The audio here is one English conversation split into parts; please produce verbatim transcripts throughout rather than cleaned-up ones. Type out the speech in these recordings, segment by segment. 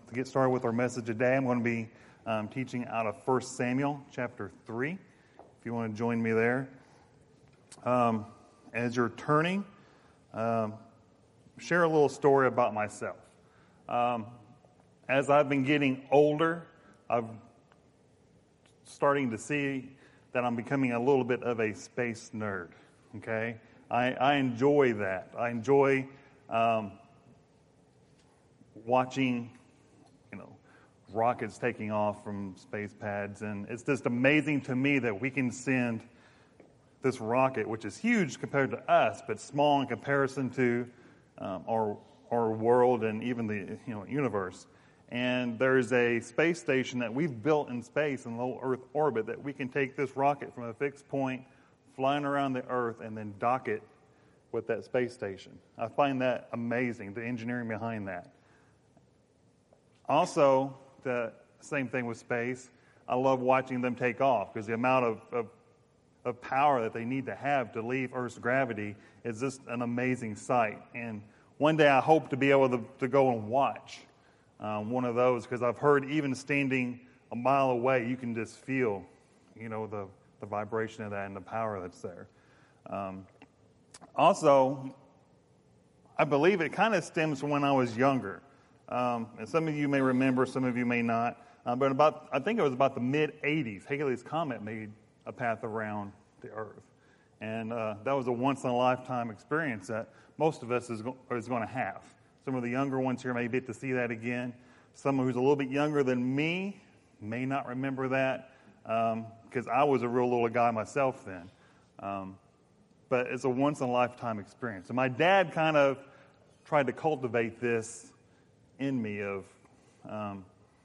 to get started with our message today, I'm going to be um, teaching out of First Samuel chapter three. If you want to join me there. Um, as you're turning, um, share a little story about myself. Um, as I've been getting older, I'm starting to see that I'm becoming a little bit of a space nerd. Okay, I, I enjoy that. I enjoy um, watching, you know, rockets taking off from space pads, and it's just amazing to me that we can send this rocket, which is huge compared to us, but small in comparison to um, our our world and even the you know universe. And there's a space station that we've built in space in low Earth orbit that we can take this rocket from a fixed point, flying around the Earth, and then dock it with that space station. I find that amazing, the engineering behind that. Also, the same thing with space, I love watching them take off because the amount of, of, of power that they need to have to leave Earth's gravity is just an amazing sight. And one day I hope to be able to, to go and watch um, one of those, because I've heard even standing a mile away, you can just feel, you know, the, the vibration of that and the power that's there. Um, also, I believe it kind of stems from when I was younger. Um, and some of you may remember, some of you may not. Uh, but about, I think it was about the mid eighties, Halley's Comet made a path around the Earth. And uh, that was a once-in-a-lifetime experience that most of us is, go- is going to have. Some of the younger ones here may get to see that again. Someone who's a little bit younger than me may not remember that, because um, I was a real little guy myself then. Um, but it's a once-in-a-lifetime experience. And my dad kind of tried to cultivate this in me of um,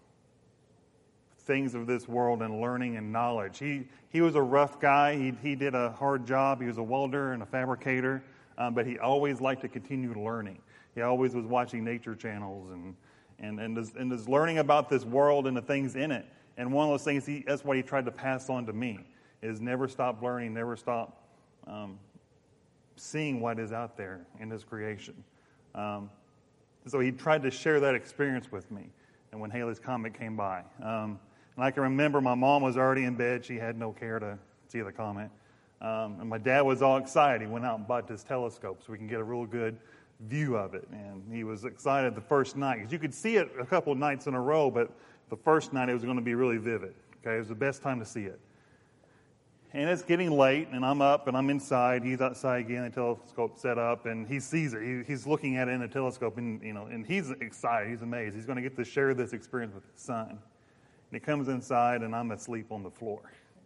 things of this world and learning and knowledge. He he was a rough guy. He he did a hard job. He was a welder and a fabricator, um, but he always liked to continue learning. He always was watching nature channels and and and is, and is learning about this world and the things in it. And one of those things, he, that's what he tried to pass on to me, is never stop learning, never stop um, seeing what is out there in his creation. Um, So he tried to share that experience with me, and when Halley's Comet came by. Um, and I can remember my mom was already in bed. She had no care to see the comet. Um, and my dad was all excited. He went out and bought this telescope so we can get a real good view of it. And he was excited the first night, because you could see it a couple of nights in a row, but the first night it was going to be really vivid. Okay, it was the best time to see it. And it's getting late, and I'm up, and I'm inside. He's outside again, the telescope set up, and he sees it. He, he's looking at it in the telescope, and you know, and he's excited. He's amazed. He's going to get to share this experience with his son. And he comes inside, and I'm asleep on the floor.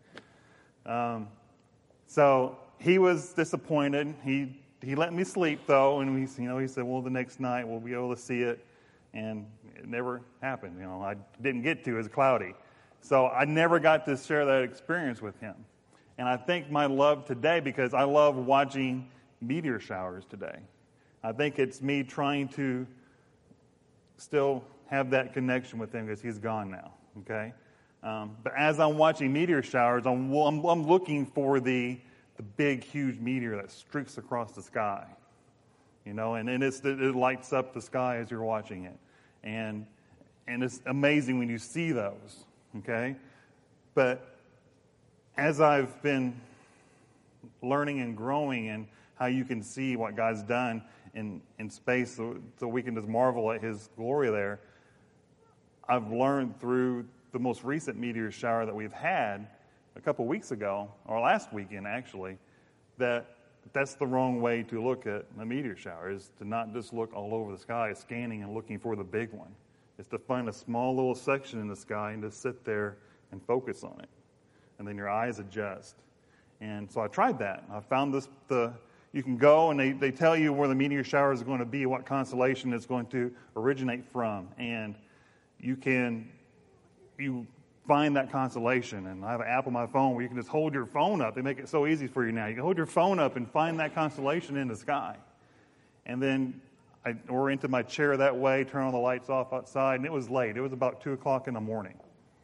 Um, so he was disappointed. He he let me sleep though, and he you know he said, well, the next night we'll be able to see it, and it never happened. You know, I didn't get to. It was cloudy, so I never got to share that experience with him. And I think my love today, because I love watching meteor showers today. I think it's me trying to still have that connection with him, because he's gone now, okay? Um, but as I'm watching meteor showers, I'm, I'm, I'm looking for the, the big, huge meteor that streaks across the sky, you know, and, and it's, it lights up the sky as you're watching it. And, and it's amazing when you see those, okay? But as I've been learning and growing, and how you can see what God's done in, in space, so, so we can just marvel at his glory there, I've learned through the most recent meteor shower that we've had a couple weeks ago, or last weekend actually, that that's the wrong way to look at a meteor shower, is to not just look all over the sky, scanning and looking for the big one. It's to find a small little section in the sky and just sit there and focus on it. And then your eyes adjust. And so I tried that. I found this, the you can go and they, they tell you where the meteor shower is going to be, what constellation it's going to originate from. And you can you find that constellation. And I have an app on my phone where you can just hold your phone up. They make it so easy for you now. You can hold your phone up and find that constellation in the sky. And then I oriented my chair that way, turn all the lights off outside, and it was late. It was about two o'clock in the morning.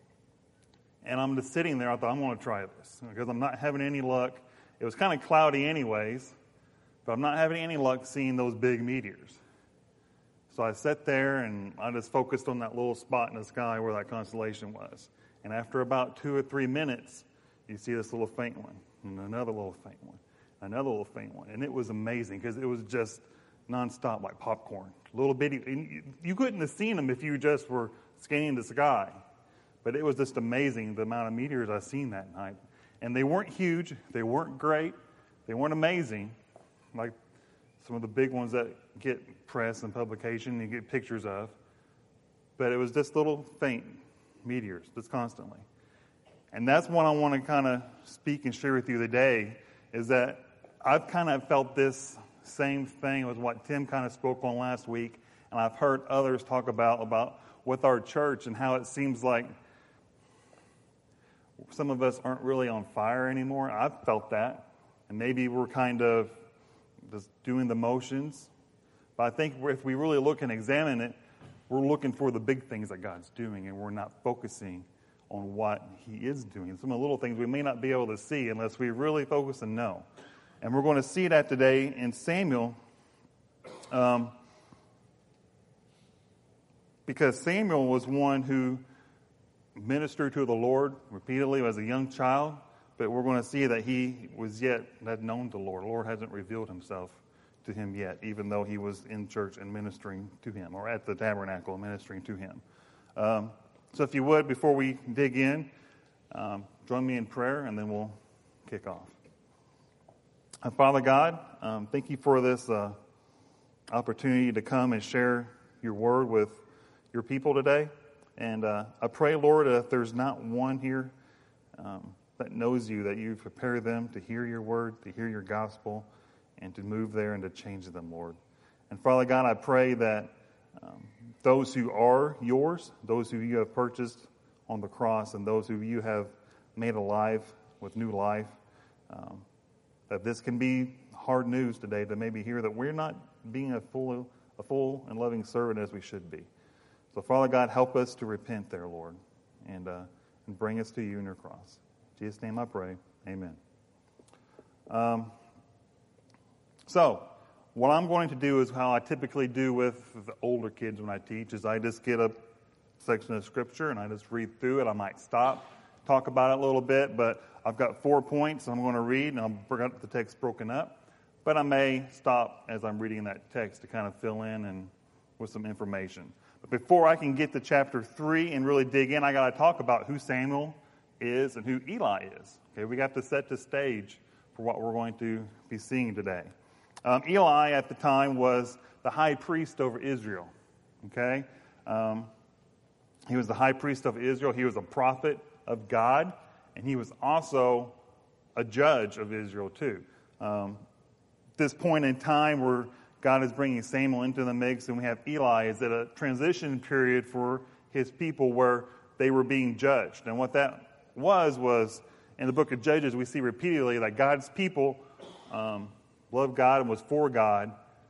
And I'm just sitting there. I thought, I'm going to try this, because I'm not having any luck. It was kind of cloudy anyways, but I'm not having any luck seeing those big meteors. So I sat there and I just focused on that little spot in the sky where that constellation was. And after about two or three minutes, you see this little faint one, and another little faint one, another little faint one. And it was amazing because it was just nonstop like popcorn. Little bitty. And you couldn't have seen them if you just were scanning the sky. But it was just amazing the amount of meteors I've seen that night. And they weren't huge. They weren't great. They weren't amazing like some of the big ones that get press and publication and you get pictures of. But it was just little faint meteors just constantly. And that's what I want to kind of speak and share with you today, is that I've kind of felt this same thing with what Tim kind of spoke on last week, and I've heard others talk about, about with our church and how it seems like some of us aren't really on fire anymore. I've felt that. And maybe we're kind of just doing the motions. But I think if we really look and examine it, we're looking for the big things that God's doing, and we're not focusing on what He is doing. Some of the little things we may not be able to see unless we really focus and know. And we're going to see that today in Samuel, um, because Samuel was one who ministered to the Lord repeatedly as a young child, but we're going to see that he was yet not known to the Lord. The Lord hasn't revealed Himself to him yet, even though he was in church and ministering to Him, or at the tabernacle ministering to Him. Um, so if you would, before we dig in, um, join me in prayer, and then we'll kick off. Uh, Father God, um, thank You for this uh, opportunity to come and share Your word with Your people today. And uh, I pray, Lord, if there's not one here um, that knows You, that You prepare them to hear Your word, to hear Your gospel, and to move there and to change them, Lord. And Father God, I pray that um, those who are Yours, those who You have purchased on the cross, and those who You have made alive with new life, um, that this can be hard news today to maybe hear that we're not being a full, a full and loving servant as we should be. So, Father God, help us to repent there, Lord, and, uh, and bring us to You in Your cross. In Jesus' name I pray. Amen. Um, so, what I'm going to do is how I typically do with the older kids when I teach, is I just get a section of Scripture and I just read through it. I might stop, talk about it a little bit, but I've got four points I'm going to read, and I've got the text broken up. But I may stop as I'm reading that text to kind of fill in and with some information. But before I can get to chapter three and really dig in, I got to talk about who Samuel is and who Eli is. Okay, we got to set the stage for what we're going to be seeing today. Um, Eli at the time was the high priest over Israel. Okay, um, he was the high priest of Israel. He was a prophet of God, and he was also a judge of Israel too. Um, this point in time where God is bringing Samuel into the mix, and we have Eli, is at a transition period for His people where they were being judged. And what that was, was in the book of Judges, we see repeatedly that God's people um, loved God and was for God,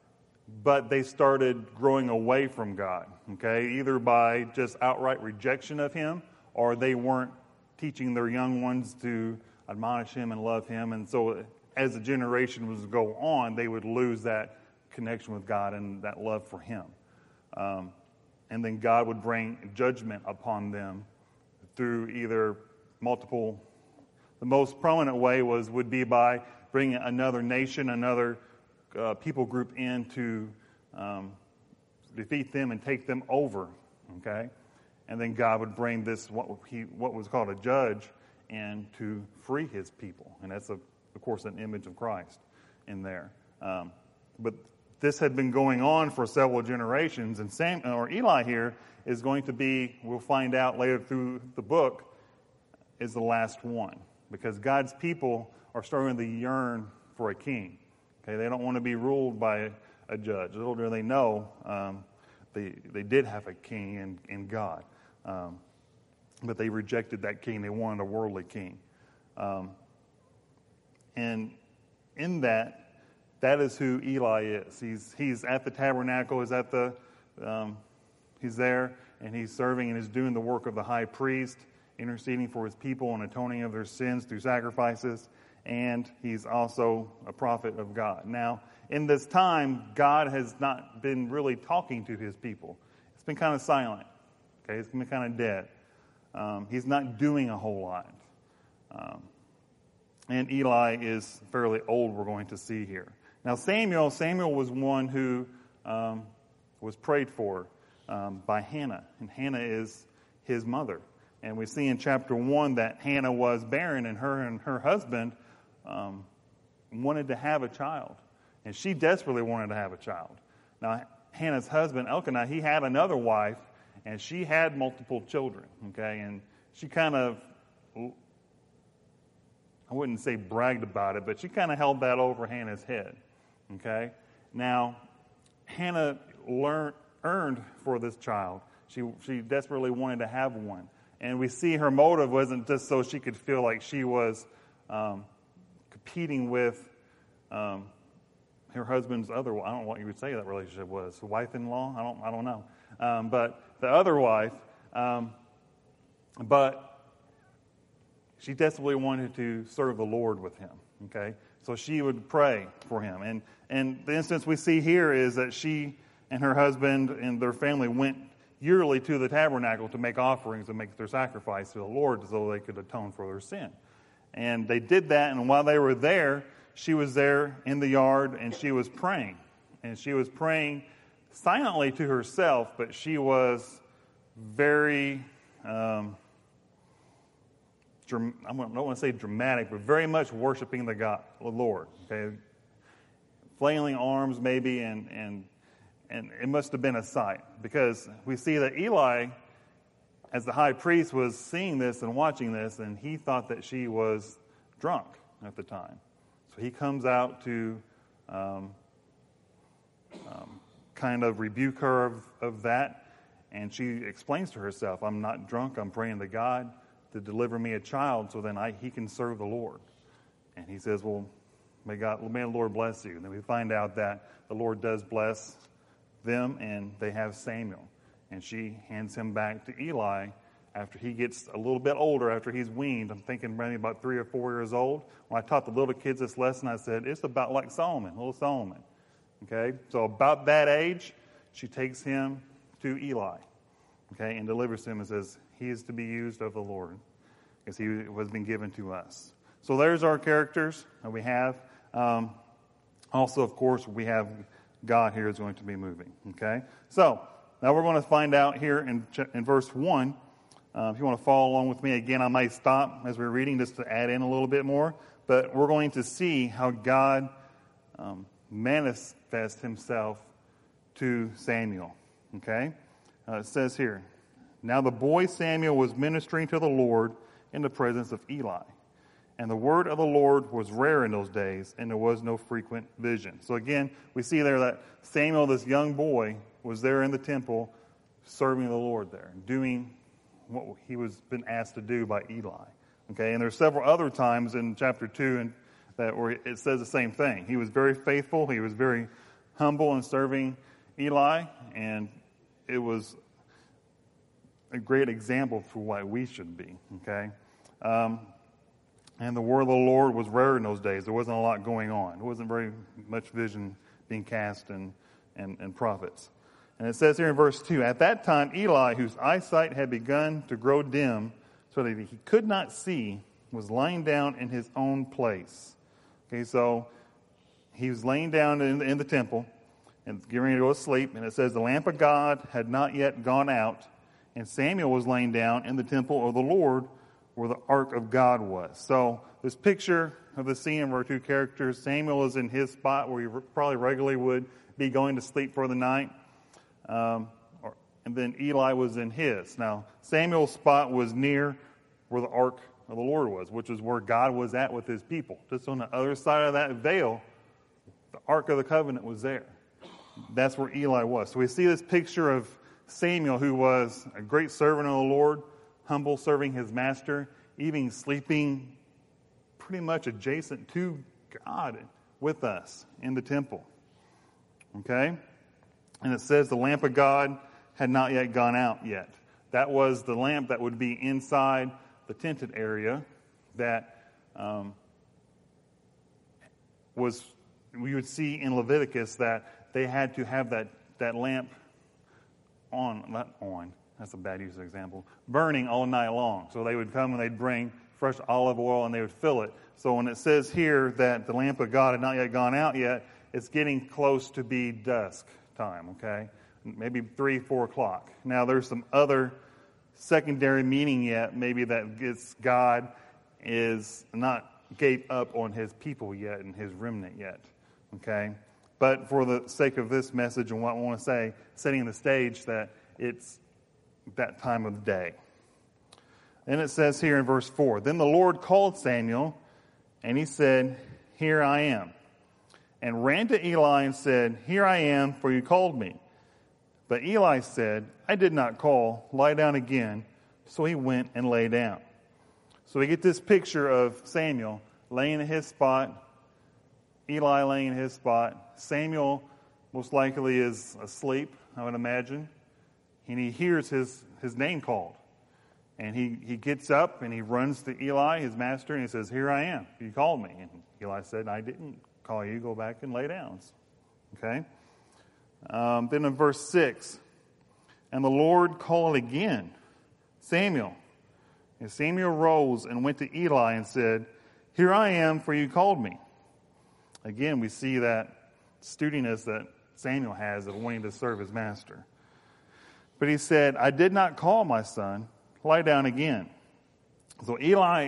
but they started growing away from God, okay, either by just outright rejection of Him, or they weren't teaching their young ones to admonish Him and love Him. And so as the generation was to go on, they would lose that connection with God and that love for Him. Um, and then God would bring judgment upon them through either multiple, the most prominent way was would be by bringing another nation, another uh, people group in to um, defeat them and take them over, okay? And then God would bring this, what he what was called a judge, and to free His people. And that's, a, of course, an image of Christ in there. Um, but this had been going on for several generations, and Sam, or Eli here is going to be, we'll find out later through the book, is the last one. Because God's people are starting to yearn for a king. Okay, they don't want to be ruled by a judge. Little do they know, um, they they did have a king in, in God. Um, but they rejected that king. They wanted a worldly king. Um, and in that, that is who Eli is. He's he's at the tabernacle. He's at the um, he's there, and he's serving and he's doing the work of the high priest, interceding for his people and atoning of their sins through sacrifices. and he's also a prophet of God. Now, in this time, God has not been really talking to his people. It's been kind of silent. Okay, it's been kind of dead. Um, he's not doing a whole lot. Um, and Eli is fairly old, we're going to see here. Now, Samuel, Samuel was one who um, was prayed for um, by Hannah, and Hannah is his mother. And we see in chapter one that Hannah was barren, and her and her husband um, wanted to have a child. And she desperately wanted to have a child. Now, Hannah's husband, Elkanah, he had another wife, and she had multiple children, okay? And she kind of, I wouldn't say bragged about it, but she kind of held that over Hannah's head, okay? Now, Hannah learned, earned for this child. She, she desperately wanted to have one. And we see her motive wasn't just so she could feel like she was um, competing with um, her husband's other, I don't know what you would say that relationship was, wife-in-law? I don't, I don't know. Um, but the other wife, um, but she desperately wanted to serve the Lord with him, okay? So she would pray for him. And, and the instance we see here is that she and her husband and their family went yearly to the tabernacle to make offerings and make their sacrifice to the Lord so they could atone for their sin. And they did that, and while they were there, she was there in the yard, and she was praying. And she was praying silently to herself, but she was very, um, dram- I don't want to say dramatic, but very much worshiping the God, the Lord. Okay, flailing arms maybe, and and and it must have been a sight, because we see that Eli, as the high priest, was seeing this and watching this, and he thought that she was drunk at the time. So he comes out to um, um, kind of rebuke her of, of that, and she explains to herself, I'm not drunk, I'm praying to God to deliver me a child so then I, he can serve the Lord. And he says, well, may God, may the Lord bless you. And then we find out that the Lord does bless them, and they have Samuel. And she hands him back to Eli after he gets a little bit older, after he's weaned. I'm thinking maybe about three or four years old. When I taught the little kids this lesson, I said, it's about like Solomon, little Solomon. Okay, so about that age, she takes him to Eli, okay, and delivers him and says, he is to be used of the Lord, because he has been given to us. So there's our characters that we have. Um, also, of course, we have God here is going to be moving, okay? So now we're going to find out here in, in verse one. Uh, if you want to follow along with me again, I might stop as we're reading just to add in a little bit more. But we're going to see how God um, manifests himself to Samuel. Okay? Uh, it says here, now the boy Samuel was ministering to the Lord in the presence of Eli. And the word of the Lord was rare in those days, and there was no frequent vision. So again, we see there that Samuel, this young boy, was there in the temple serving the Lord there, doing what he was been asked to do by Eli. Okay, and there's several other times in chapter two and that where it says the same thing. He was very faithful. He was very humble in serving Eli, and it was a great example for what we should be. Okay, um, and the word of the Lord was rare in those days. There wasn't a lot going on. There wasn't very much vision being cast and and, and prophets. And it says here in verse two, at that time Eli, whose eyesight had begun to grow dim so that he could not see, was lying down in his own place. Okay, so he was laying down in, in the temple and getting ready to go to sleep. And it says the lamp of God had not yet gone out, and Samuel was laying down in the temple of the Lord where the ark of God was. So this picture of the scene of our two characters, Samuel is in his spot where he probably regularly would be going to sleep for the night. Um, or, and then Eli was in his. Now, Samuel's spot was near where the ark of the Lord was, which is where God was at with his people. Just on the other side of that veil, the ark of the covenant was there. That's where Eli was. So we see this picture of Samuel, who was a great servant of the Lord, humble, serving his master, even sleeping pretty much adjacent to God with us in the temple. Okay? And it says the lamp of God had not yet gone out yet. That was the lamp that would be inside the tented area that um, was, we would see in Leviticus that they had to have that, that lamp on, not on, that's a bad use of example, burning all night long. So they would come and they'd bring fresh olive oil and they would fill it. So when it says here that the lamp of God had not yet gone out yet, it's getting close to be dusk time, okay? Maybe three, four o'clock. Now there's some other secondary meaning yet, maybe that it's God is not gave up on his people yet and his remnant yet, okay? But for the sake of this message and what I want to say, setting the stage that it's that time of the day. And it says here in verse four, Then the Lord called Samuel, and he said, Here I am. And ran to Eli and said, Here I am, for you called me. But Eli said, I did not call, lie down again. So he went and lay down. So we get this picture of Samuel laying in his spot, Eli laying in his spot. Samuel most likely is asleep, I would imagine. And he hears his, his name called. And he, he gets up and he runs to Eli, his master, and he says, Here I am. You called me. And Eli said, I didn't call you. Go back and lay down. Okay? Um, then in verse six, And the Lord called again, Samuel. And Samuel rose and went to Eli and said, Here I am, for you called me. Again, we see that sturdiness that Samuel has of wanting to serve his master. But he said, I did not call, my son. Lie down again. So Eli,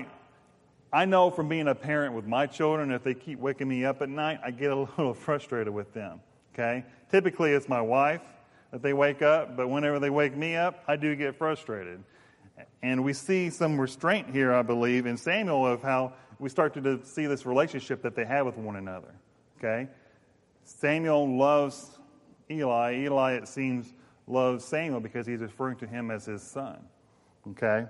I know from being a parent with my children, if they keep waking me up at night, I get a little frustrated with them. Okay? Typically, it's my wife that they wake up, but whenever they wake me up, I do get frustrated. And we see some restraint here, I believe, in Samuel of how we start to see this relationship that they have with one another. Okay? Samuel loves Eli. Eli, it seems, loves Samuel because he's referring to him as his son. Okay?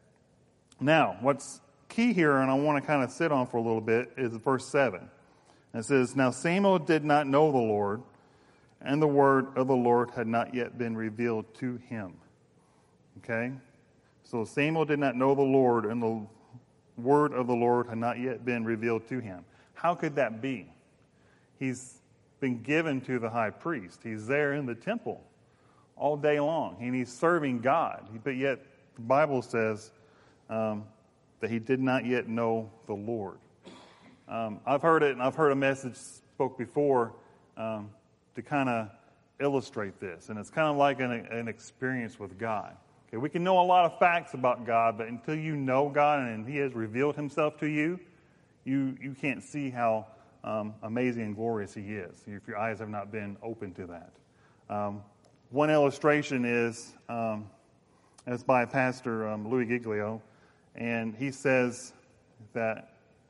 Now, what's key here, and I want to kind of sit on for a little bit, is verse seven. It says, Now Samuel did not know the Lord, and the word of the Lord had not yet been revealed to him. Okay? So Samuel did not know the Lord, and the word of the Lord had not yet been revealed to him. How could that be? He's been given to the high priest. He's there in the temple all day long, and he's serving God. But yet, the Bible says um, that he did not yet know the Lord. Um, I've heard it, and I've heard a message spoke before um, to kind of illustrate this, and it's kind of like an, an experience with God. Okay, we can know a lot of facts about God, but until you know God and He has revealed Himself to you, you you can't see how um, amazing and glorious He is if your eyes have not been open to that. Um, one illustration is um, it's by Pastor um, Louis Giglio, and he says that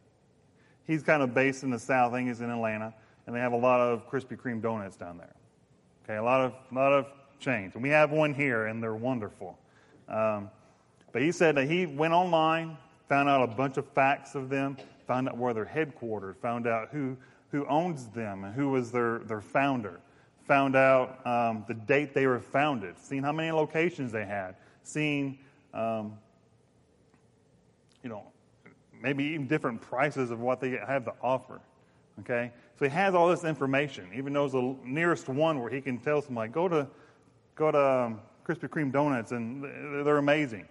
he's kind of based in the South. I think he's in Atlanta, and they have a lot of Krispy Kreme donuts down there. Okay, a lot of a lot of chains, and we have one here, and they're wonderful. Um, but he said that he went online, found out a bunch of facts of them, found out where they're headquartered, found out who who owns them and who was their their founder, found out um, the date they were founded, seen how many locations they had, seen um, you know maybe even different prices of what they have to offer. Okay, so he has all this information, even knows the nearest one where he can tell somebody, go to go to um, Krispy Kreme donuts, and they're amazing.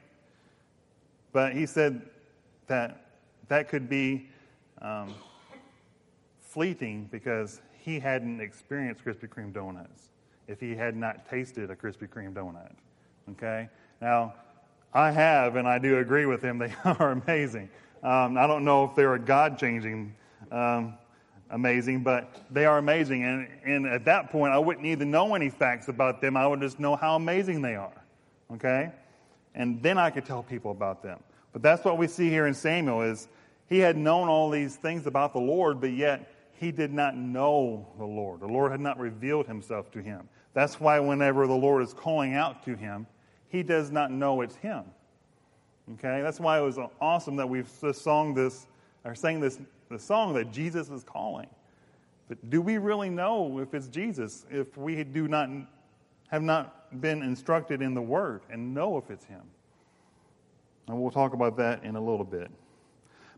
But he said that that could be um, fleeting because he hadn't experienced Krispy Kreme donuts if he had not tasted a Krispy Kreme donut. Okay? Now, I have, and I do agree with him, they are amazing. Um, I don't know if they're a God-changing um, amazing, but they are amazing. And, and at that point, I wouldn't need to know any facts about them. I would just know how amazing they are. Okay? And then I could tell people about them. But that's what we see here in Samuel is he had known all these things about the Lord, but yet he did not know the Lord. The Lord had not revealed himself to him. That's why whenever the Lord is calling out to him, he does not know it's him. Okay? That's why it was awesome that we've sung this, or sang this the song that Jesus is calling. But do we really know if it's Jesus if we do not have not been instructed in the Word and know if it's Him? And we'll talk about that in a little bit.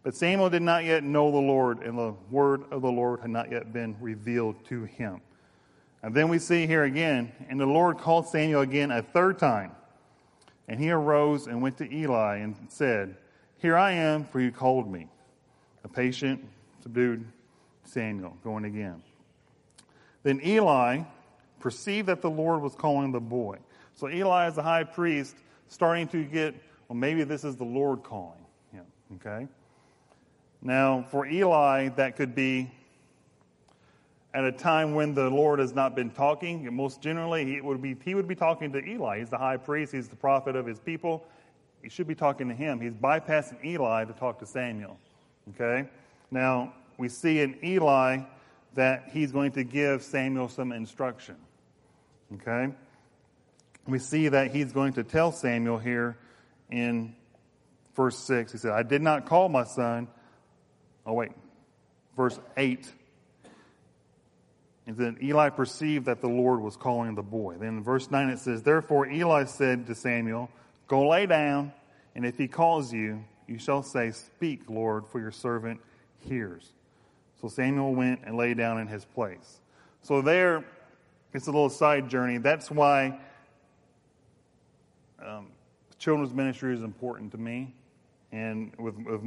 But Samuel did not yet know the Lord, and the word of the Lord had not yet been revealed to him. And then we see here again, and the Lord called Samuel again a third time. And he arose and went to Eli and said, Here I am, for you called me. A patient, subdued Samuel, going again. Then Eli perceived that the Lord was calling the boy. So Eli, as the high priest, starting to get, well, maybe this is the Lord calling him, okay? Now, for Eli, that could be at a time when the Lord has not been talking. Most generally, he would be he would be talking to Eli. He's the high priest. He's the prophet of his people. He should be talking to him. He's bypassing Eli to talk to Samuel, okay? Now, we see in Eli that he's going to give Samuel some instruction, okay? We see that he's going to tell Samuel here in verse six. He said, I did not call my son. Oh, wait. Verse eight. And then Eli perceived that the Lord was calling the boy. Then in verse nine it says, Therefore Eli said to Samuel, Go lay down, and if he calls you, you shall say, Speak, Lord, for your servant hears. So Samuel went and lay down in his place. So there, it's a little side journey. That's why um, children's ministry is important to me. And with, with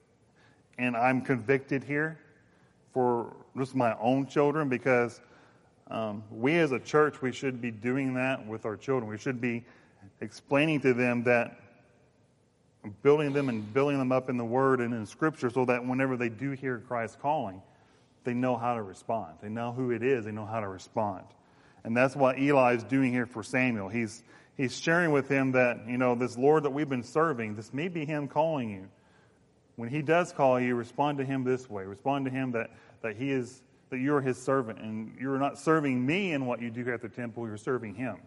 and I'm convicted here for just my own children, because um, we as a church, we should be doing that with our children. We should be explaining to them that, building them and building them up in the Word and in Scripture, so that whenever they do hear Christ calling, they know how to respond. They know who it is. They know how to respond. And that's what Eli is doing here for Samuel. He's he's sharing with him that, you know, this Lord that we've been serving, this may be him calling you. When he does call you, respond to him this way. Respond to him that, that he is that you're his servant, and you're not serving me in what you do here at the temple, you're serving him.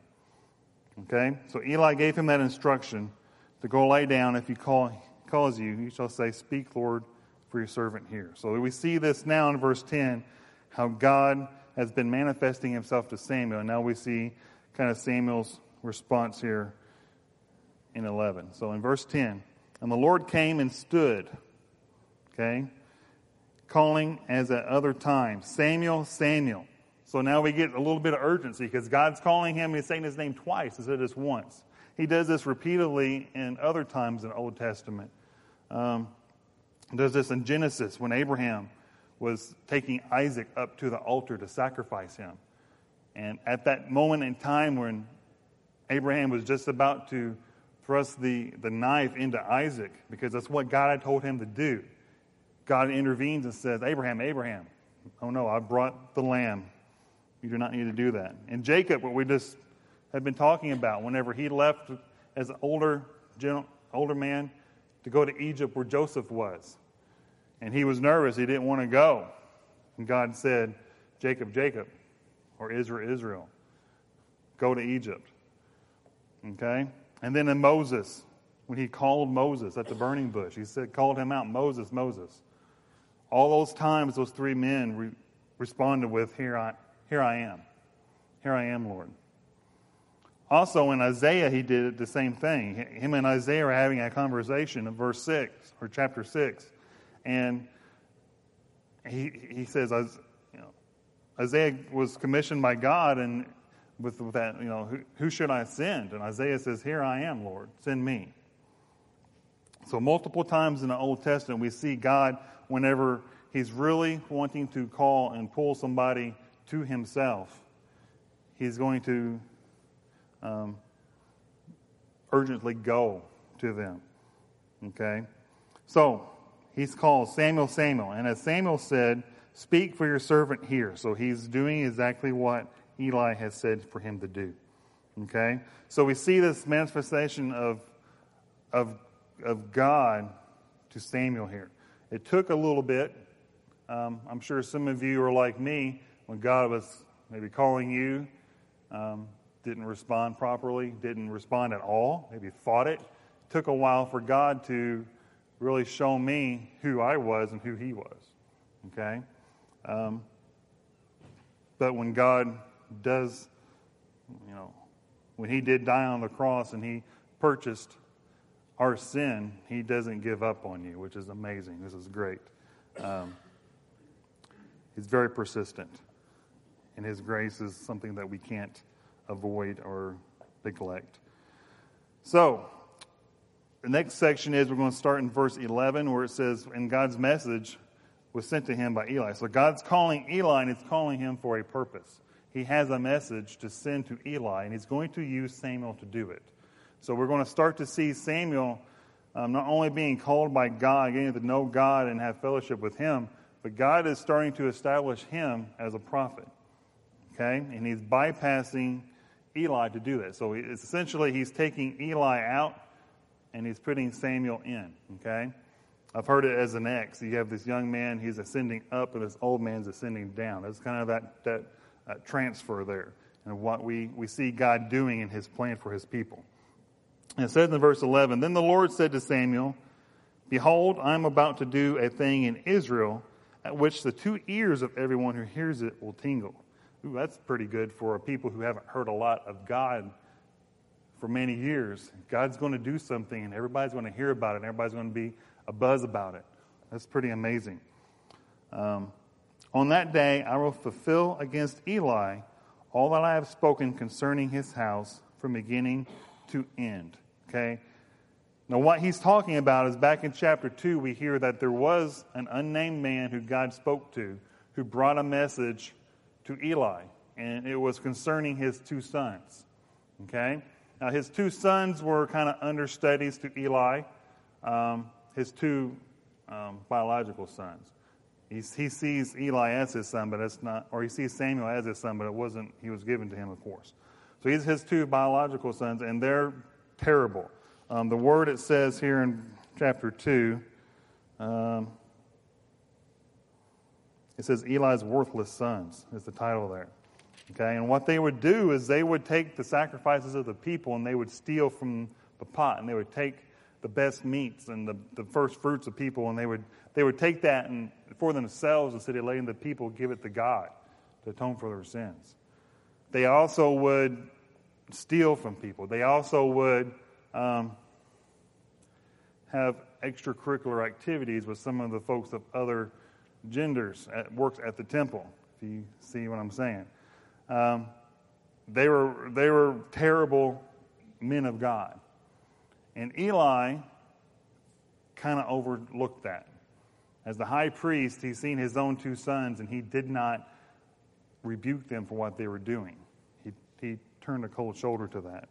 Okay? So Eli gave him that instruction to go lay down. If he call, calls you, you shall say, Speak, Lord, for your servant here. So we see this now in verse ten, how God has been manifesting himself to Samuel. And now we see kind of Samuel's response here in eleven. So in verse ten, and the Lord came and stood, okay, calling as at other times, Samuel, Samuel. So now we get a little bit of urgency, because God's calling him. He's saying his name twice instead of just once. He does this repeatedly in other times in the Old Testament. Um, he does this in Genesis when Abraham was taking Isaac up to the altar to sacrifice him. And at that moment in time when Abraham was just about to thrust the, the knife into Isaac, because that's what God had told him to do, God intervenes and says, Abraham, Abraham, oh no, I brought the lamb. You do not need to do that. And Jacob, what we just have been talking about, whenever he left as an older, older man to go to Egypt where Joseph was. And he was nervous. He didn't want to go. And God said, Jacob, Jacob, or Israel, Israel, go to Egypt. Okay? And then in Moses, when he called Moses at the burning bush, he said, called him out, Moses, Moses. All those times, those three men re- responded with, here I, here I am. Here I am, Lord. Also in Isaiah, he did the same thing. Him and Isaiah are having a conversation in verse six, or chapter six. And he he says, you know, Isaiah was commissioned by God, and with, with that, you know, who, who should I send? And Isaiah says, here I am, Lord, send me. So multiple times in the Old Testament, we see God, whenever he's really wanting to call and pull somebody to himself, he's going to um, urgently go to them. Okay? So, he's called Samuel, Samuel. And as Samuel said, speak, for your servant here. So he's doing exactly what Eli has said for him to do. Okay? So we see this manifestation of, of, of God to Samuel here. It took a little bit. Um, I'm sure some of you are like me. When God was maybe calling you, um, didn't respond properly, didn't respond at all, maybe fought it. It took a while for God to really show me who I was and who he was. Okay? Um, but when God does, you know, when he did die on the cross and he purchased our sin, he doesn't give up on you, which is amazing. This is great. Um, he's very persistent. And his grace is something that we can't avoid or neglect. So, the next section is we're going to start in verse eleven where it says, and God's message was sent to him by Eli. So God's calling Eli and he's calling him for a purpose. He has a message to send to Eli and he's going to use Samuel to do it. So we're going to start to see Samuel um, not only being called by God, getting to know God and have fellowship with him, but God is starting to establish him as a prophet. Okay? And he's bypassing Eli to do that. So it's essentially he's taking Eli out and he's putting Samuel in. Okay? I've heard it as an X. You have this young man, he's ascending up, and this old man's ascending down. That's kind of that, that uh, transfer there and what we, we see God doing in his plan for his people. And it says in verse eleven, then the Lord said to Samuel, behold, I am about to do a thing in Israel at which the two ears of everyone who hears it will tingle. Ooh, that's pretty good for people who haven't heard a lot of God for many years. God's going to do something, and everybody's going to hear about it, and everybody's going to be a buzz about it. That's pretty amazing. Um, on that day, I will fulfill against Eli all that I have spoken concerning his house from beginning to end. Okay? Now, what he's talking about is back in chapter two, we hear that there was an unnamed man who God spoke to who brought a message to Eli, and it was concerning his two sons. Okay? Now, his two sons were kind of understudies to Eli. Um, his two um, biological sons. He, he sees Eli as his son, but it's not, or he sees Samuel as his son, but it wasn't, he was given to him, of course. So he's his two biological sons, and they're terrible. Um, the word it says here in chapter two, um, it says Eli's worthless sons is the title there. Okay, and what they would do is they would take the sacrifices of the people and they would steal from the pot, and they would take the best meats and the, the first fruits of people, and they would they would take that and for themselves instead of letting the people give it to God to atone for their sins. They also would steal from people. They also would um, have extracurricular activities with some of the folks of other genders at works at the temple, if you see what I'm saying. Um, they were they were terrible men of God. And Eli kind of overlooked that. As the high priest, he's seen his own two sons, and he did not rebuke them for what they were doing. He, he turned a cold shoulder to that.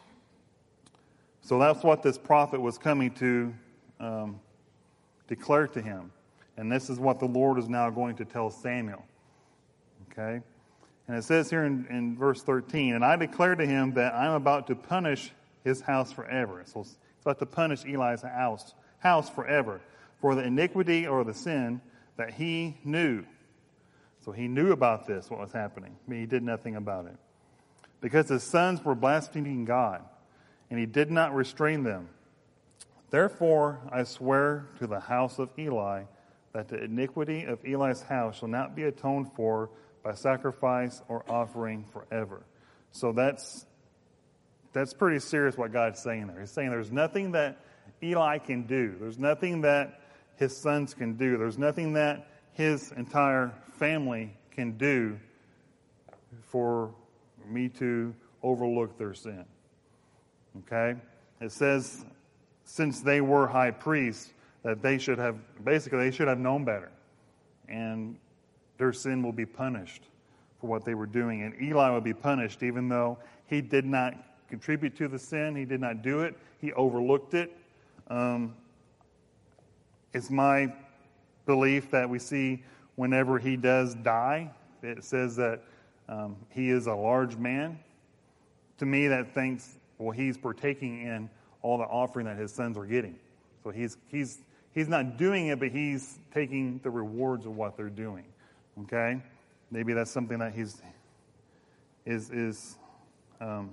So that's what this prophet was coming to um, declare to him. And this is what the Lord is now going to tell Samuel. Okay? And it says here in, in verse thirteen, and I declare to him that I'm about to punish his house forever. So it's about to punish Eli's house, house forever for the iniquity or the sin that he knew. So he knew about this, what was happening. I mean, he did nothing about it. Because his sons were blaspheming God, and he did not restrain them. Therefore, I swear to the house of Eli that the iniquity of Eli's house shall not be atoned for by sacrifice or offering forever. So that's That's pretty serious what God's saying there. He's saying there's nothing that Eli can do. There's nothing that his sons can do. There's nothing that his entire family can do for me to overlook their sin. Okay? It says, since they were high priests, that they should have, basically, they should have known better. And their sin will be punished for what they were doing. And Eli will be punished even though he did not contribute to the sin. He did not do it. He overlooked it. Um, it's my belief that we see whenever he does die, it says that um, he is a large man. To me, that thinks, well, he's partaking in all the offering that his sons are getting. So he's he's he's not doing it, but he's taking the rewards of what they're doing. Okay, maybe that's something that he's is is. Um,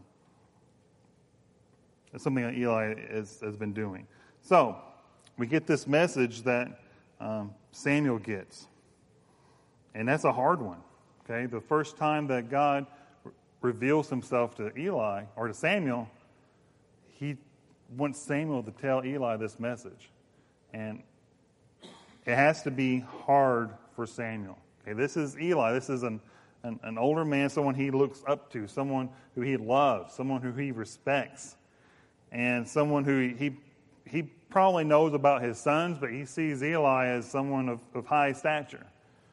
It's something that Eli has, has been doing. So, we get this message that um, Samuel gets. And that's a hard one. Okay, the first time that God re- reveals himself to Eli, or to Samuel, he wants Samuel to tell Eli this message. And it has to be hard for Samuel. Okay, this is Eli. This is an, an, an older man, someone he looks up to, someone who he loves, someone who he respects, and someone who he he probably knows about his sons, but he sees Eli as someone of, of high stature.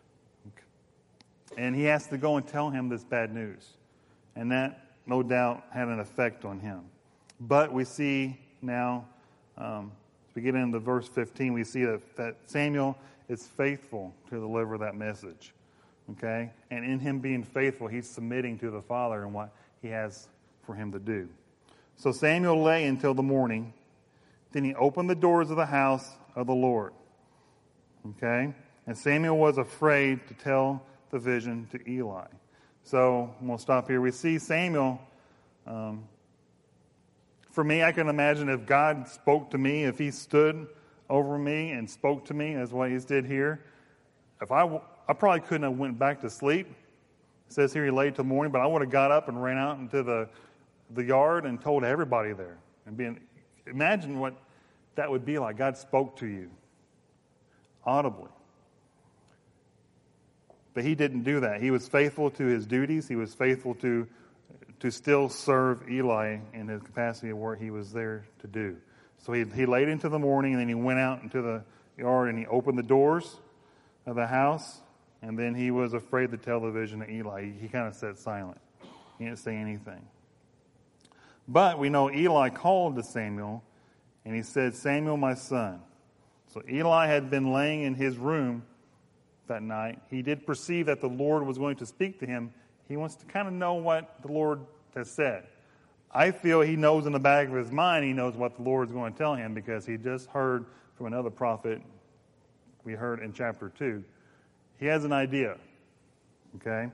And he has to go and tell him this bad news. And that, no doubt, had an effect on him. But we see now, um, as we get into verse fifteen, we see that, that Samuel is faithful to deliver that message. Okay? And in him being faithful, he's submitting to the Father and what he has for him to do. So Samuel lay until the morning. Then he opened the doors of the house of the Lord. Okay? And Samuel was afraid to tell the vision to Eli. So we'll stop here. We see Samuel. Um, for me, I can imagine if God spoke to me, if he stood over me and spoke to me as what he did here, if I, I probably couldn't have went back to sleep. It says here he laid till morning, but I would have got up and ran out into the, the yard and told everybody there. And being, imagine what that would be like. God spoke to you audibly. But he didn't do that. He was faithful to his duties. He was faithful to to still serve Eli in his capacity of what he was there to do. So he, he laid into the morning, and then he went out into the yard, and he opened the doors of the house, and then he was afraid to tell the vision to Eli. He, he kind of sat silent. He didn't say anything. But we know Eli called to Samuel, and he said, "Samuel, my son." So Eli had been laying in his room that night. He did perceive that the Lord was going to speak to him. He wants to kind of know what the Lord has said. I feel he knows in the back of his mind, he knows what the Lord is going to tell him, because he just heard from another prophet we heard in chapter two. He has an idea. Okay?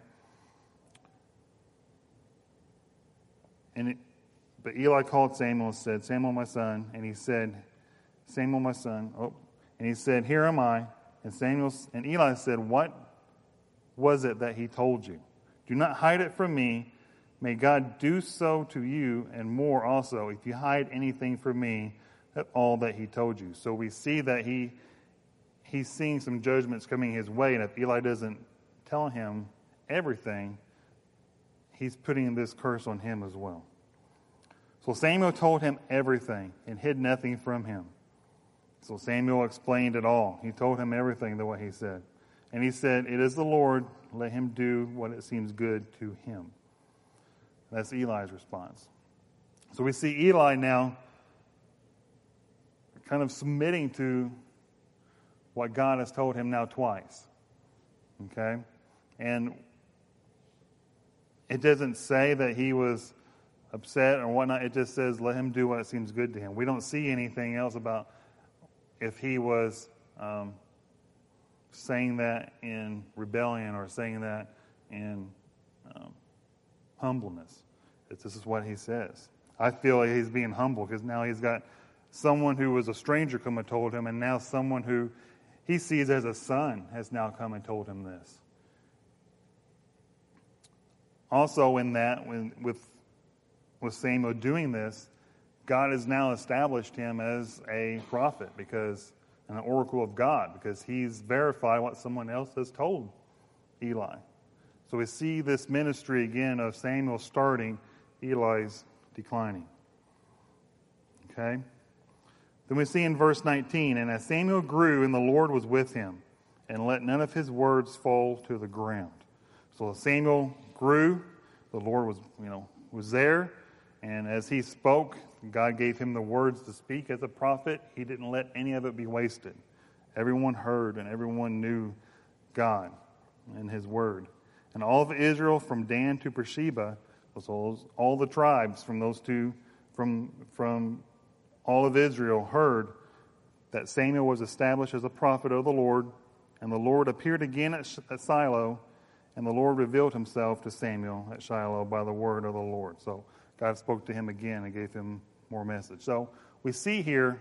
And it, but Eli called Samuel and said, "Samuel, my son." And he said, "Samuel, my son." Oh, and he said, "Here am I." And Samuel and Eli said, "What was it that he told you? Do not hide it from me. May God do so to you and more also, if you hide anything from me, that all that he told you." So we see that he he's seeing some judgments coming his way, and if Eli doesn't tell him everything, he's putting this curse on him as well. So Samuel told him everything and hid nothing from him. So Samuel explained it all. He told him everything the way he said. And he said, "It is the Lord. Let him do what it seems good to him." That's Eli's response. So we see Eli now kind of submitting to what God has told him now twice. Okay? And it doesn't say that he was upset or whatnot. It just says, let him do what seems good to him. We don't see anything else about if he was um, saying that in rebellion or saying that in um, humbleness. It's, this is what he says. I feel like he's being humble because now he's got someone who was a stranger come and told him, and now someone who he sees as a son has now come and told him this. Also in that, when, with, with Samuel doing this, God has now established him as a prophet, because an oracle of God, because he's verified what someone else has told Eli. So we see this ministry again of Samuel starting, Eli's declining. Okay? Then we see in verse nineteen, "And as Samuel grew, and the Lord was with him, and let none of his words fall to the ground." So as Samuel grew, the Lord was, you know, was there, and as he spoke, God gave him the words to speak as a prophet. He didn't let any of it be wasted. Everyone heard and everyone knew God and his word. And all of Israel from Dan to Beersheba, so all the tribes from those two, from, from all of Israel heard that Samuel was established as a prophet of the Lord. And the Lord appeared again at, at Shiloh, and the Lord revealed himself to Samuel at Shiloh by the word of the Lord. So God spoke to him again and gave him more message. So we see here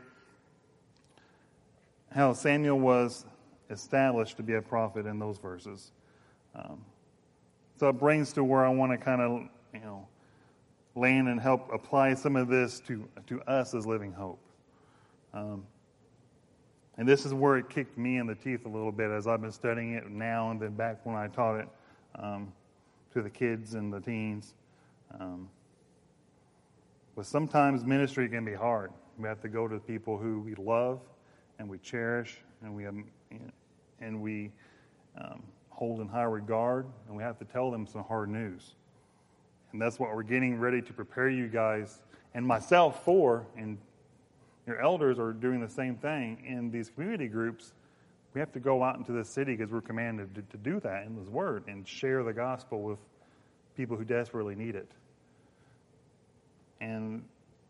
how Samuel was established to be a prophet in those verses. Um, so it brings to where I want to kind of, you know, land and help apply some of this to, to us as Living Hope. Um, and this is where it kicked me in the teeth a little bit as I've been studying it now and then back when I taught it um, to the kids and the teens. Um, but sometimes ministry can be hard. We have to go to people who we love and we cherish and we um, and we um, hold in high regard, and we have to tell them some hard news. And that's what we're getting ready to prepare you guys and myself for, and your elders are doing the same thing in these community groups. We have to go out into the city because we're commanded to, to do that in His Word and share the gospel with people who desperately need it. And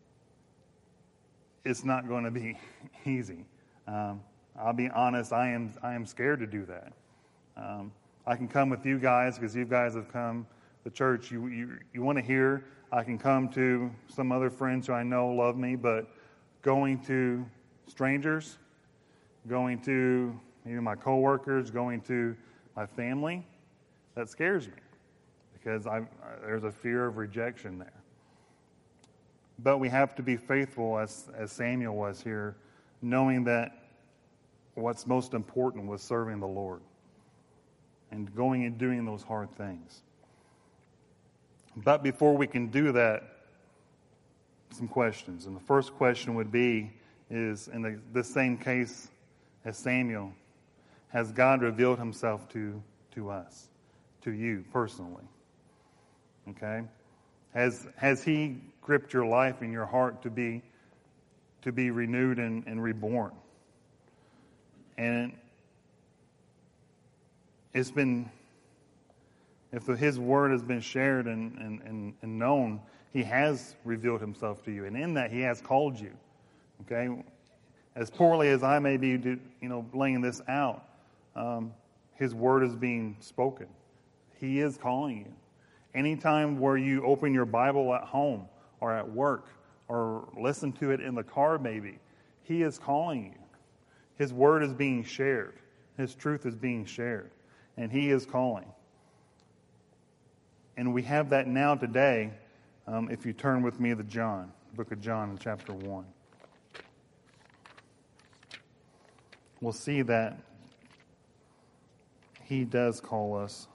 it's not going to be easy. Um, I'll be honest, I am I am scared to do that. Um, I can come with you guys because you guys have come to church. You, you, you want to hear. I can come to some other friends who I know love me, but going to strangers, going to maybe my coworkers, going to my family, that scares me because I, there's a fear of rejection there. But we have to be faithful, as, as Samuel was here, knowing that what's most important was serving the Lord and going and doing those hard things. But before we can do that, some questions. And the first question would be, is in the, the same case as Samuel, has God revealed Himself to, to us, to you personally? Okay? Has, has He gripped your life and your heart to be, to be renewed and, and reborn? And it's been, if His word has been shared and, and, and, and known, He has revealed Himself to you. And in that, He has called you. Okay? As poorly as I may be, you know, laying this out, um, His word is being spoken. He is calling you. Anytime where you open your Bible at home or at work or listen to it in the car maybe, He is calling you. His word is being shared. His truth is being shared. And He is calling. And we have that now today, um, if you turn with me to John, the book of John in chapter one. We'll see that He does call us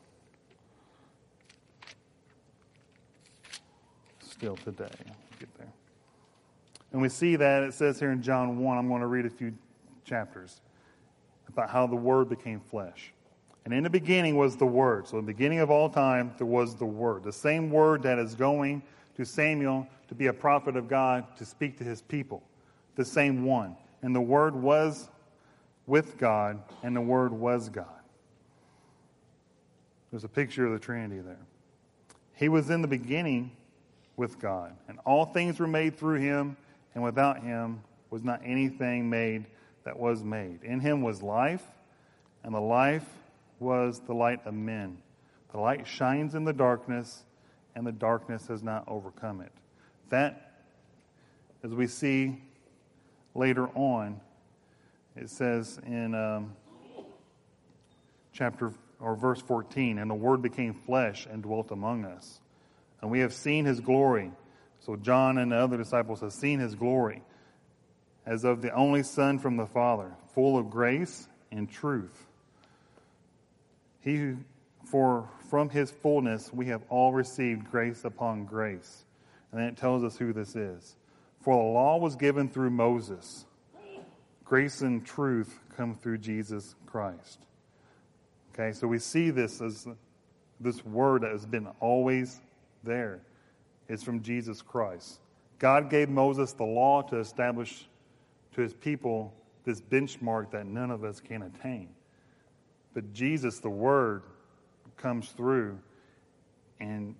still today. Get there. And we see that it says here in John one, I'm going to read a few chapters about how the Word became flesh. And in the beginning was the Word. So in the beginning of all time, there was the Word. The same Word that is going to Samuel to be a prophet of God, to speak to His people. The same one. And the Word was with God, and the Word was God. There's a picture of the Trinity there. He was in the beginning with God. And all things were made through Him, and without Him was not anything made that was made. In Him was life, and the life was the light of men. The light shines in the darkness, and the darkness has not overcome it. That, as we see later on, it says in um, chapter or verse fourteen, and the Word became flesh and dwelt among us. And we have seen His glory. So John and the other disciples have seen His glory as of the only Son from the Father, full of grace and truth. He who, for from His fullness we have all received grace upon grace. And then it tells us who this is. For the law was given through Moses. Grace and truth come through Jesus Christ. Okay, so we see this as this word that has been always there. It's from Jesus Christ. God gave Moses the law to establish to His people this benchmark that none of us can attain. But Jesus, the Word, comes through, and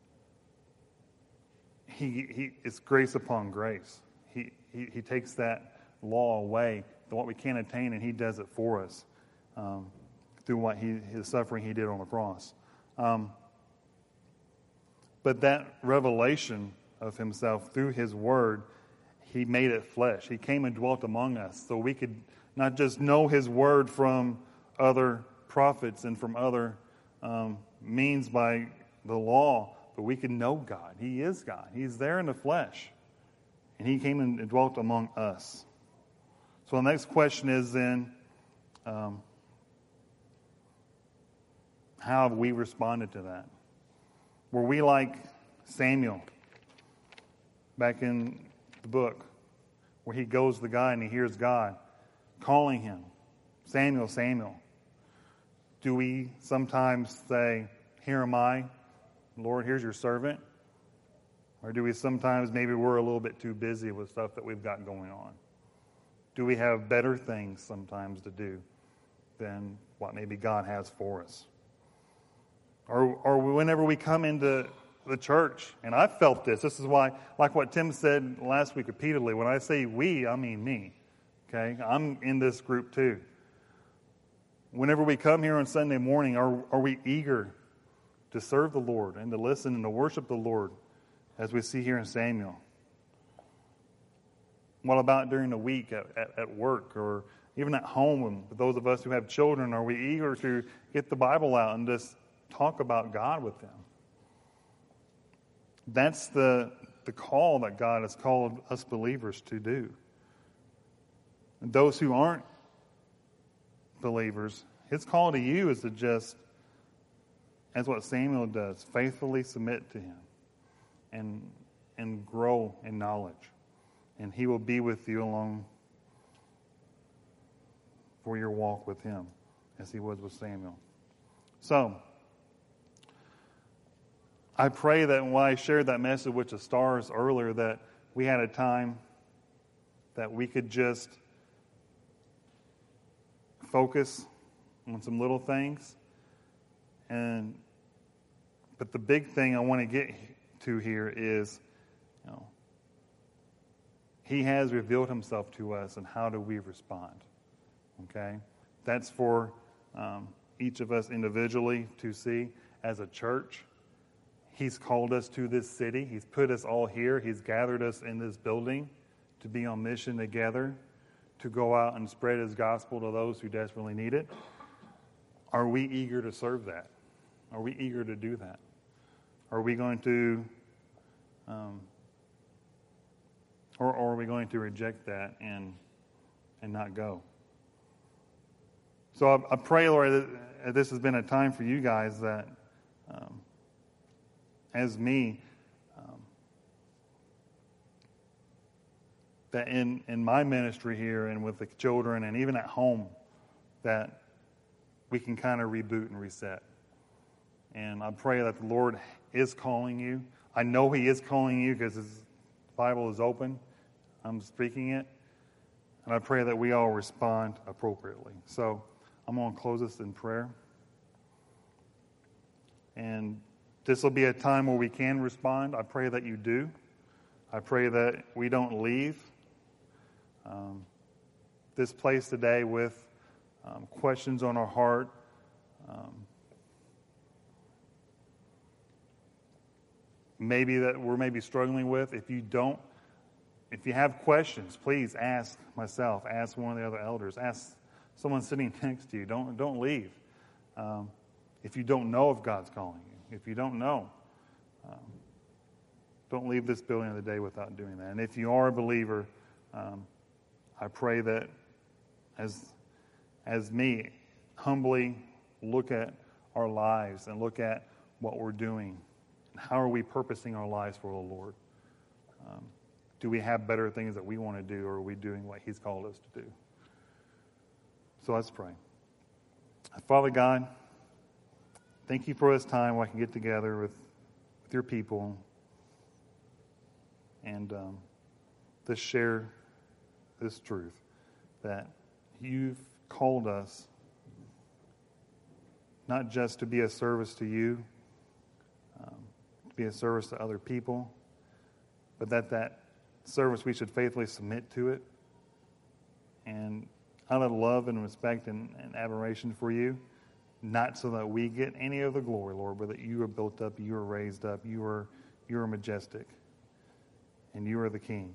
He, he it's grace upon grace. He, he He takes that law away, what we can't attain, and He does it for us um, through what He His suffering He did on the cross. Um, but that revelation of Himself through His Word, He made it flesh. He came and dwelt among us, so we could not just know His Word from other prophets and from other um, means by the law, but we can know God. He is God. He's there in the flesh. And he came and dwelt among us. So the next question is then, um, how have we responded to that? Were we like Samuel back in the book, where he goes to the guy and he hears God calling him, Samuel, Samuel? Do we sometimes say, here am I, Lord, here's your servant? Or do we sometimes, maybe we're a little bit too busy with stuff that we've got going on? Do we have better things sometimes to do than what maybe God has for us? Or, or whenever we come into the church, and I've felt this, this is why, like what Tim said last week repeatedly, when I say we, I mean me. Okay? I'm in this group too. Whenever we come here on Sunday morning, are, are we eager to serve the Lord and to listen and to worship the Lord as we see here in Samuel? What about during the week at, at, at work or even at home? And for those of us who have children, are we eager to get the Bible out and just talk about God with them? That's the, the call that God has called us believers to do. And those who aren't believers, his call to you is to just, as what Samuel does, faithfully submit to him and and grow in knowledge. And he will be with you along for your walk with him, as he was with Samuel. So, I pray that when I shared that message with the stars earlier, that we had a time that we could just focus on some little things. And but the big thing I want to get to here is, you know, he has revealed himself to us, and how do we respond? Okay? That's for um, each of us individually to see. As a church, he's called us to this city. He's put us all here. He's gathered us in this building to be on mission together, to go out and spread his gospel to those who desperately need it. Are we eager to serve that? Are we eager to do that? Are we going to, um, or, or are we going to reject that and and not go? So I, I pray, Lord, that this has been a time for you guys that, um, as me, um, that in, in my ministry here and with the children and even at home, that we can kind of reboot and reset. And I pray that the Lord is calling you. I know he is calling you because his Bible is open. I'm speaking it. And I pray that we all respond appropriately. So I'm going to close this in prayer. And this will be a time where we can respond. I pray that you do. I pray that we don't leave um, this place today with um, questions on our heart. Um, maybe that we're maybe struggling with. If you don't, if you have questions, please ask myself, ask one of the other elders, ask someone sitting next to you. Don't don't leave. Um, if you don't know if God's calling you, if you don't know, um, don't leave this building of the day without doing that. And if you are a believer, um, I pray that as as me, humbly look at our lives and look at what we're doing. How are we purposing our lives for the Lord? Um, do we have better things that we want to do, or are we doing what he's called us to do? So let's pray. Father God, thank you for this time where I can get together with, with your people and um, to share this truth, that you've called us not just to be a service to you, um, to be a service to other people, but that that service we should faithfully submit to it. And out of love and respect and, and admiration for you, not so that we get any of the glory, Lord, but that you are built up, you are raised up, you are you are majestic, and you are the King.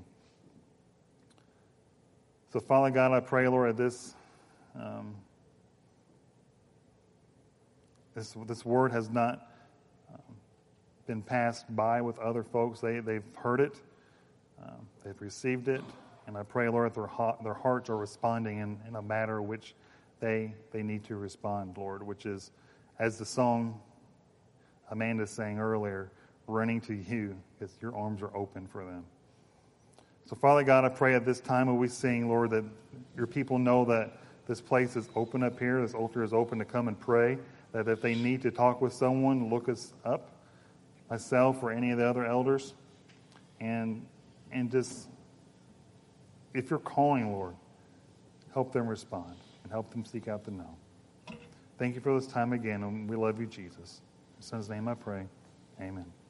So, Father God, I pray, Lord, that this um, this this word has not um, been passed by with other folks. They, they've heard it. Um, they've received it. And I pray, Lord, that their, ha- their hearts are responding in, in a matter which they, they need to respond, Lord, which is, as the song Amanda sang earlier, running to you because your arms are open for them. So, Father God, I pray at this time when we sing, Lord, that your people know that this place is open up here. This altar is open to come and pray. That if they need to talk with someone, look us up, myself or any of the other elders. And, and just, if you're calling, Lord, help them respond and help them seek out the no. Thank you for this time again, and we love you, Jesus. In your Son's name I pray. Amen.